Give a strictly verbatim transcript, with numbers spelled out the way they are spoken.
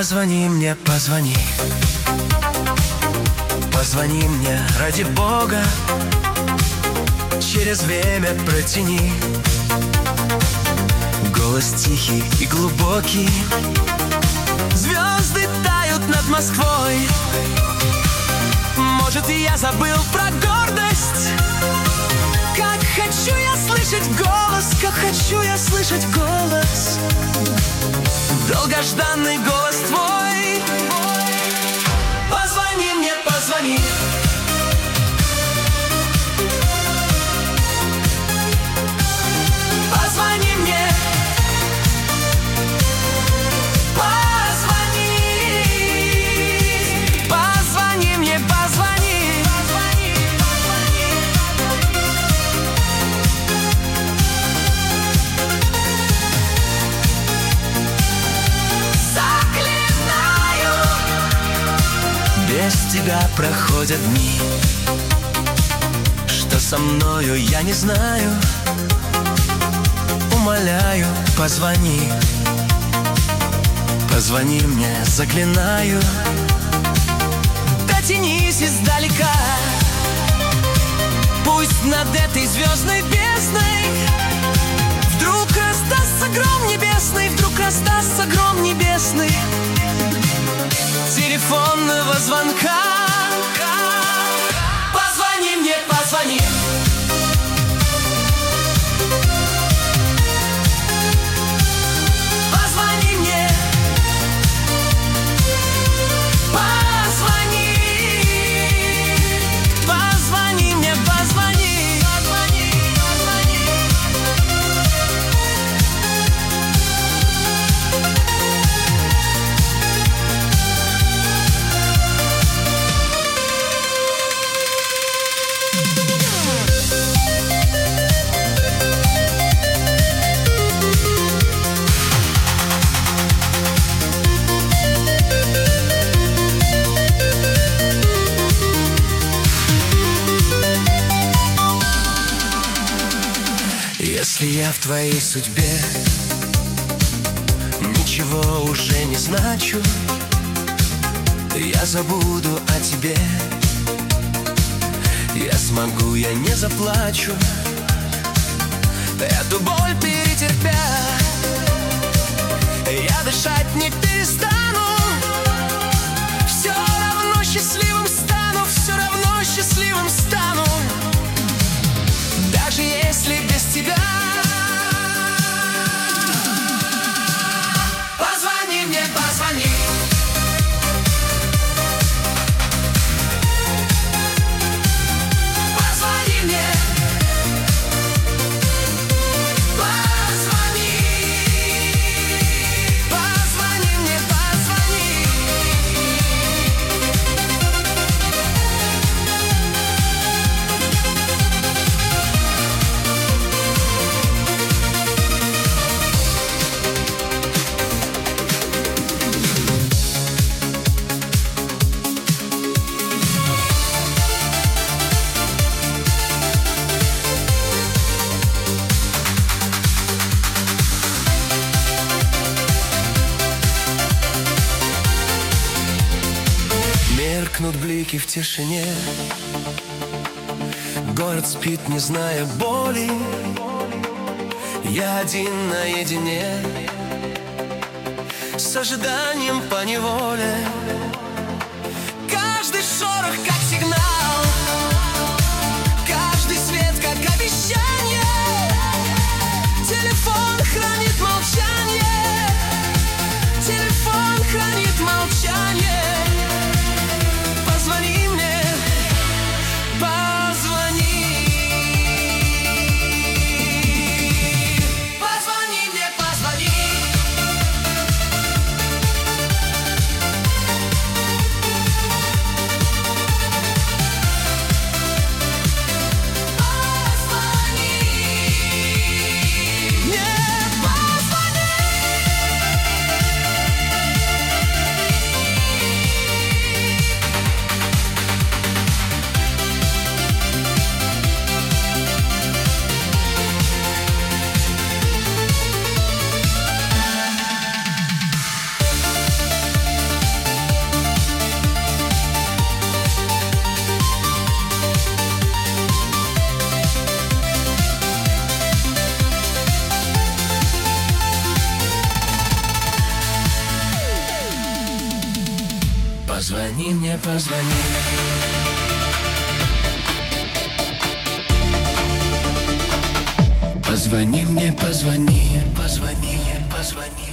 Позвони мне, позвони. Позвони мне, ради Бога. Через время протяни. Голос тихий и глубокий. Звезды тают над Москвой. Может, и я забыл про гордость. Как хочу я слышать голос, как хочу я слышать голос. Долгожданный голос твой. Позвони мне, позвони. Позвони мне. Позвони. Позвони мне, позвони. Позвони, позвони. Заклинаю. Без тебя проходят дни. Что со мною, я не знаю. Умоляю, позвони. Позвони мне, заклинаю. Дотянись издалека. Пусть над этой звездной бездной вдруг раздастся гром небесный. Вдруг раздастся гром небесный. Телефонного звонка. Позвони мне, позвони. Позвони мне. Позвони. Позвони мне, позвони. Позвони, позвони. Если я в твоей судьбе ничего уже не значу, я забуду о тебе. Я смогу, я не заплачу. Эту боль перетерпя, я дышать не перестану. Все равно счастливым стану. Все равно счастливым стану. Даже если без тебя. Позвони мне, позвони. Позвони мне. Позвони. Позвони мне, позвони. Меркнут блики в тишине. Город спит, не зная боли. Я один наедине с ожиданием поневоле. Каждый шорох как сигнал. Каждый свет как обещание. Телефон хранит молчание. Телефон хранит молчание. Позвони мне, позвони. Позвони мне, позвони. позвони. Позвони мне, позвони, позвони, позвони.